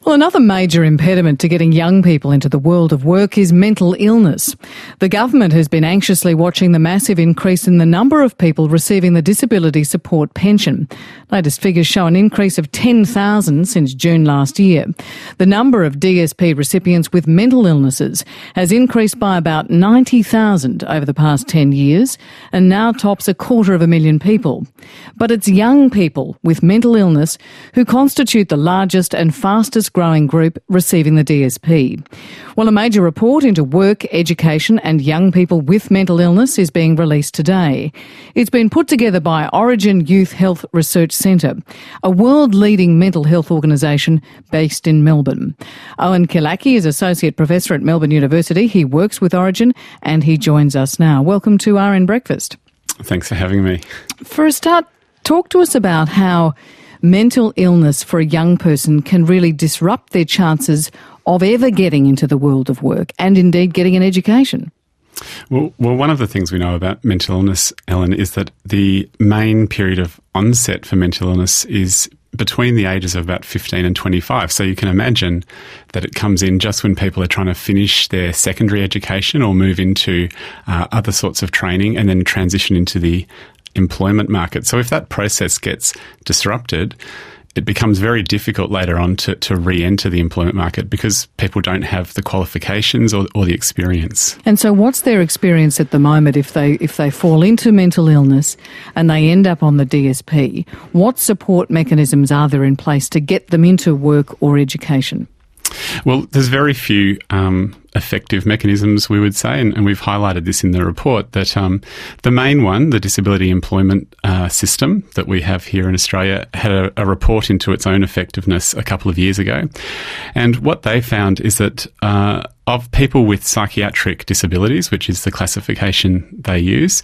Well, another major impediment to getting young people into the world of work is mental illness. The government has been anxiously watching the massive increase in the number of people receiving the disability support pension. Latest figures show an increase of 10,000 since June last year. The number of DSP recipients with mental illnesses has increased by about 90,000 over the past 10 years and now tops 250,000 people. But it's young people with mental illness who constitute the largest and fastest growing group receiving the DSP. Well, a major report into work, education and young people with mental illness is being released today. It's been put together by Orygen Youth Health Research Centre, a world-leading mental health organisation based in Melbourne. Owen Killackey is Associate Professor at Melbourne University. He works with Orygen and he joins us now. Welcome to RN Breakfast. Thanks for having me. For a start, talk to us about how mental illness for a young person can really disrupt their chances of ever getting into the world of work and indeed getting an education. Well, one of the things we know about mental illness, Ellen, is that the main period of onset for mental illness is between the ages of about 15 and 25. So you can imagine that it comes in just when people are trying to finish their secondary education or move into other sorts of training and then transition into the employment market. So if that process gets disrupted, it becomes very difficult later on to re-enter the employment market because people don't have the qualifications or the experience. And so what's their experience at the moment if they fall into mental illness and they end up on the DSP? What support mechanisms are there in place to get them into work or education? Well, there's very few effective mechanisms, we would say, and we've highlighted this in the report, that the main one, the Disability Employment System that we have here in Australia, had a report into its own effectiveness a couple of years ago. And what they found is that of people with psychiatric disabilities, which is the classification they use,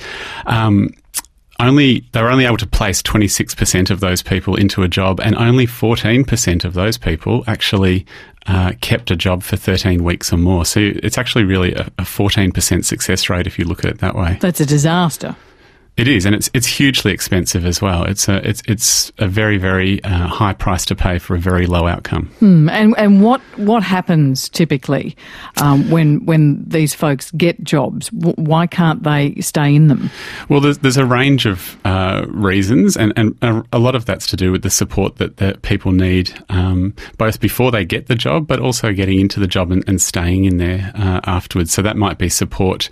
they were only able to place 26% of those people into a job, and only 14% of those people actually kept a job for 13 weeks or more. So it's actually really a 14% success rate if you look at it that way. That's a disaster. It is, and it's hugely expensive as well. It's a very, very high price to pay for a very low outcome. And what happens typically when these folks get jobs? Why can't they stay in them? Well, there's a range of reasons, and a lot of that's to do with the support that people need, both before they get the job, but also getting into the job and staying in there afterwards. So that might be support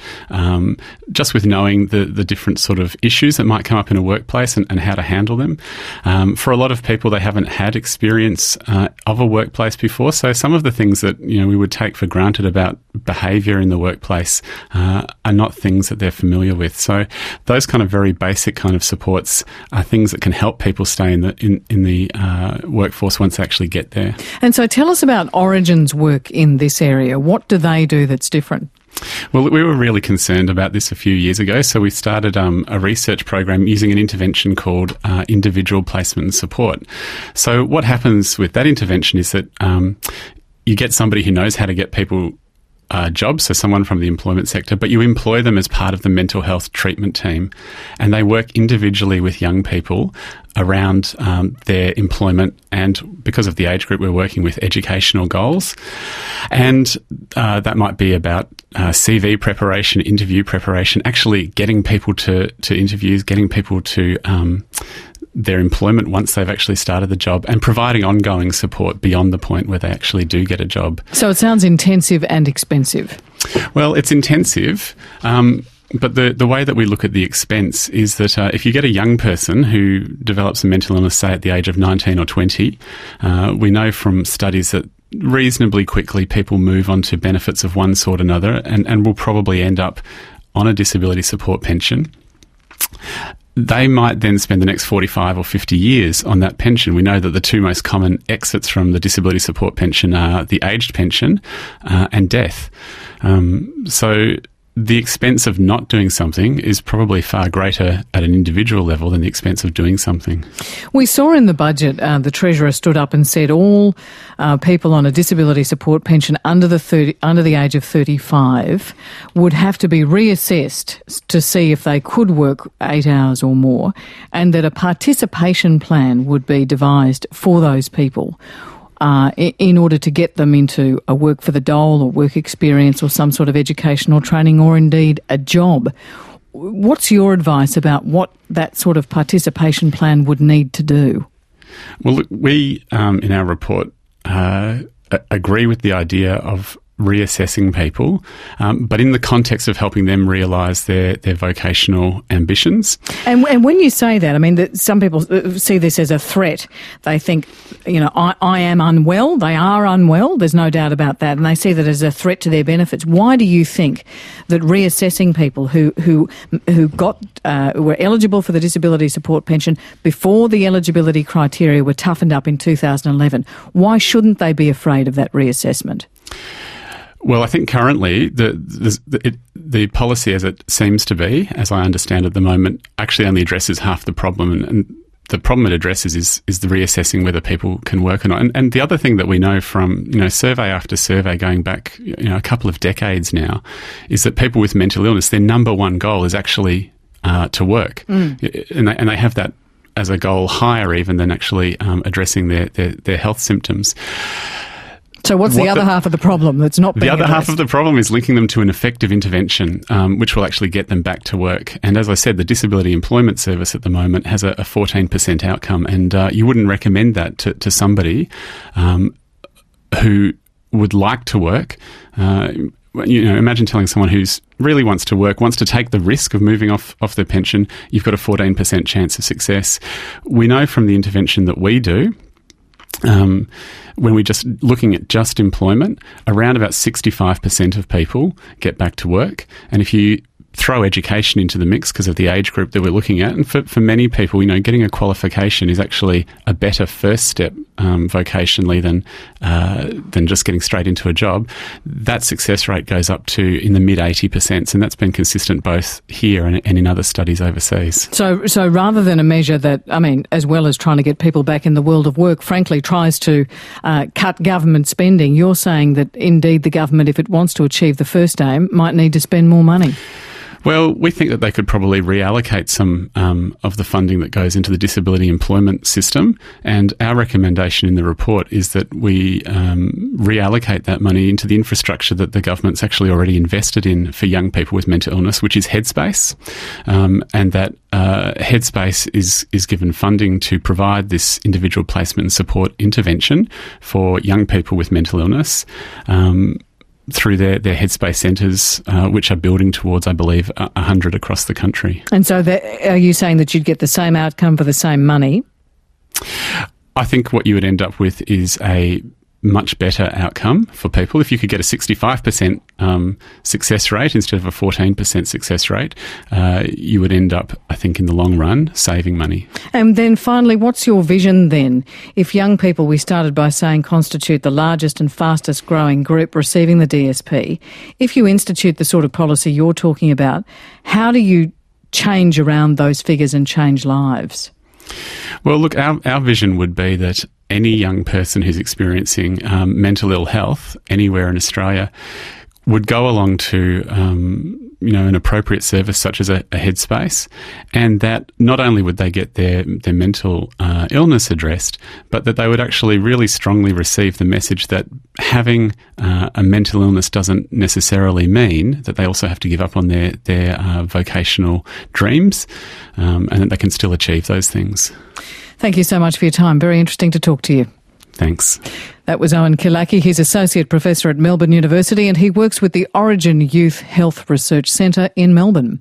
just with knowing the different sort of issues that might come up in a workplace and how to handle them. For a lot of people, they haven't had experience of a workplace before, so some of the things that we would take for granted about behaviour in the workplace are not things that they're familiar with. So those kind of very basic kind of supports are things that can help people stay in the workforce once they actually get there. And so tell us about Orygen's work in this area. What do they do that's different? Well, we were really concerned about this a few years ago, so we started a research program using an intervention called individual placement and support. So what happens with that intervention is that you get somebody who knows how to get people jobs, so someone from the employment sector, but you employ them as part of the mental health treatment team, and they work individually with young people around their employment, and because of the age group, we're working with educational goals, and that might be about CV preparation, interview preparation, actually getting people to interviews, getting people to their employment once they've actually started the job, and providing ongoing support beyond the point where they actually do get a job. So it sounds intensive and expensive. Well, it's intensive, but the way that we look at the expense is that if you get a young person who develops a mental illness, say at the age of 19 or 20, we know from studies that reasonably quickly people move on to benefits of one sort or another and will probably end up on a disability support pension. They might then spend the next 45 or 50 years on that pension. We know that the two most common exits from the disability support pension are the aged pension and death. So the expense of not doing something is probably far greater at an individual level than the expense of doing something. We saw in the budget the Treasurer stood up and said all people on a disability support pension under the age of 35 would have to be reassessed to see if they could work 8 hours or more, and that a participation plan would be devised for those people. in order to get them into a work for the dole or work experience or some sort of educational training or indeed a job. What's your advice about what that sort of participation plan would need to do? Well, look, we, in our report, agree with the idea of reassessing people, but in the context of helping them realise their vocational ambitions. And when you say that, I mean, that some people see this as a threat. They think, I am unwell. They are unwell. There's no doubt about that. And they see that as a threat to their benefits. Why do you think that reassessing people who were eligible for the disability support pension before the eligibility criteria were toughened up in 2011, why shouldn't they be afraid of that reassessment? Well, I think currently the policy as it seems to be, as I understand at the moment, actually only addresses half the problem. And the problem it addresses is the reassessing whether people can work or not. And the other thing that we know from, survey after survey going back, a couple of decades now, is that people with mental illness, their number one goal is actually to work. And they have that as a goal higher even than actually addressing their health symptoms. So what's the other half of the problem that's not being addressed? The other half of the problem is linking them to an effective intervention, which will actually get them back to work. And as I said, the Disability Employment Service at the moment has a 14% outcome, and you wouldn't recommend that to somebody who would like to work. Imagine telling someone who's really wants to work, wants to take the risk of moving off their pension, you've got a 14% chance of success. We know from the intervention that we do, when we're just looking at just employment, around about 65% of people get back to work. And if you throw education into the mix because of the age group that we're looking at, and for many people, getting a qualification is actually a better first step vocationally than just getting straight into a job. That success rate goes up to in the mid 80%, and that's been consistent both here and in other studies overseas. So rather than a measure that, as well as trying to get people back in the world of work, frankly tries to cut government spending, you're saying that indeed the government, if it wants to achieve the first aim, might need to spend more money. Well, we think that they could probably reallocate some of the funding that goes into the disability employment system, and our recommendation in the report is that we reallocate that money into the infrastructure that the government's actually already invested in for young people with mental illness, which is Headspace, and that Headspace is given funding to provide this individual placement and support intervention for young people with mental illness, through their Headspace centres, which are building towards, I believe, 100 across the country. And so are you saying that you'd get the same outcome for the same money? I think what you would end up with is a much better outcome for people. If you could get a 65% success rate instead of a 14% success rate, you would end up, I think, in the long run, saving money. And then finally, what's your vision then? If young people, we started by saying, constitute the largest and fastest growing group receiving the DSP, if you institute the sort of policy you're talking about, how do you change around those figures and change lives? Well, look, our vision would be that any young person who's experiencing mental ill health anywhere in Australia would go along to an appropriate service such as a Headspace, and that not only would they get their mental illness addressed, but that they would actually really strongly receive the message that having a mental illness doesn't necessarily mean that they also have to give up on their vocational dreams, and that they can still achieve those things. Thank you so much for your time. Very interesting to talk to you. Thanks. That was Owen Killackey. He's Associate Professor at Melbourne University, and he works with the Origin Youth Health Research Centre in Melbourne.